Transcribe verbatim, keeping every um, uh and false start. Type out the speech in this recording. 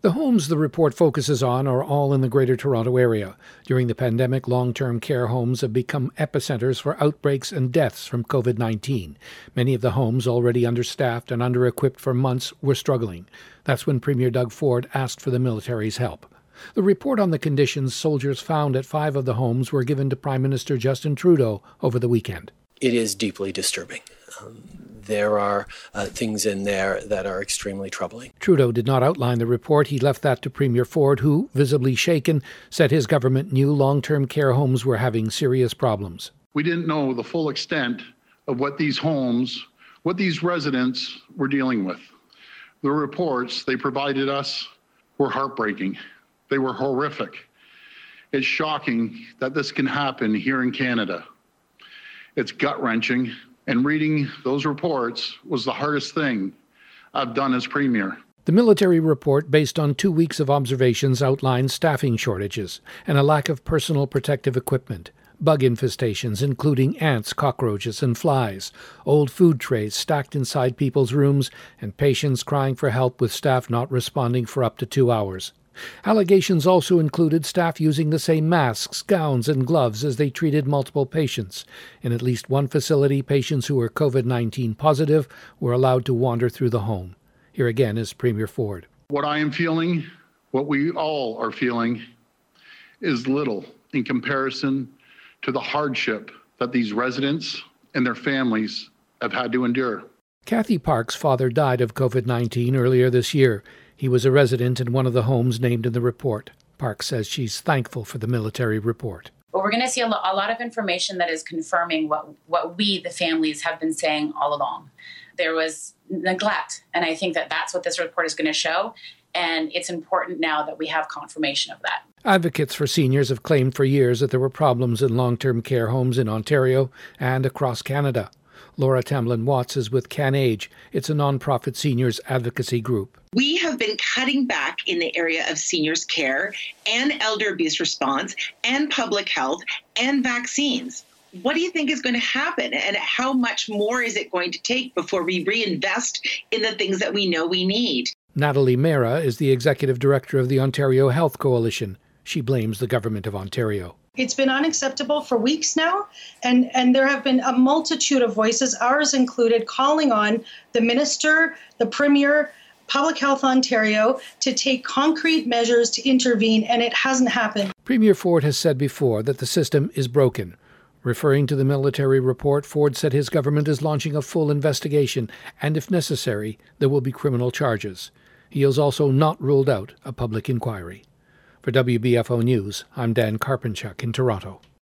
The homes the report focuses on are all in the Greater Toronto Area. During the pandemic, long-term care homes have become epicenters for outbreaks and deaths from covid nineteen. Many of the homes, already understaffed and under-equipped for months, were struggling. That's when Premier Doug Ford asked for the military's help. The report on the conditions soldiers found at five of the homes were given to Prime Minister Justin Trudeau over the weekend. It is deeply disturbing. Um, there are uh, things in there that are extremely troubling. Trudeau did not outline the report. He left that to Premier Ford, who, visibly shaken, said his government knew long-term care homes were having serious problems. We didn't know the full extent of what these homes, what these residents were dealing with. The reports they provided us were heartbreaking. They were horrific. It's shocking that this can happen here in Canada. It's gut-wrenching. And reading those reports was the hardest thing I've done as Premier. The military report, based on two weeks of observations, outlines staffing shortages and a lack of personal protective equipment, bug infestations including ants, cockroaches and flies, old food trays stacked inside people's rooms, and patients crying for help with staff not responding for up to two hours. Allegations also included staff using the same masks, gowns and gloves as they treated multiple patients. In at least one facility, patients who were covid nineteen positive were allowed to wander through the home. Here again is Premier Ford. What I am feeling, what we all are feeling, is little in comparison to the hardship that these residents and their families have had to endure. Kathy Park's father died of covid nineteen earlier this year. He was a resident in one of the homes named in the report. Park says she's thankful for the military report. But we're going to see a, lo- a lot of information that is confirming what, what we, the families, have been saying all along. There was neglect, and I think that that's what this report is going to show, and it's important now that we have confirmation of that. Advocates for seniors have claimed for years that there were problems in long-term care homes in Ontario and across Canada. Laura Tamblin-Watts is with CanAge. It's a nonprofit seniors advocacy group. We have been cutting back in the area of seniors care and elder abuse response and public health and vaccines. What do you think is going to happen, and how much more is it going to take before we reinvest in the things that we know we need? Natalie Mera is the executive director of the Ontario Health Coalition. She blames the government of Ontario. It's been unacceptable for weeks now, and, and there have been a multitude of voices, ours included, calling on the Minister, the Premier, Public Health Ontario to take concrete measures to intervene, and it hasn't happened. Premier Ford has said before that the system is broken. Referring to the military report, Ford said his government is launching a full investigation, and if necessary, there will be criminal charges. He has also not ruled out a public inquiry. For W B F O News, I'm Dan Karpenchuk in Toronto.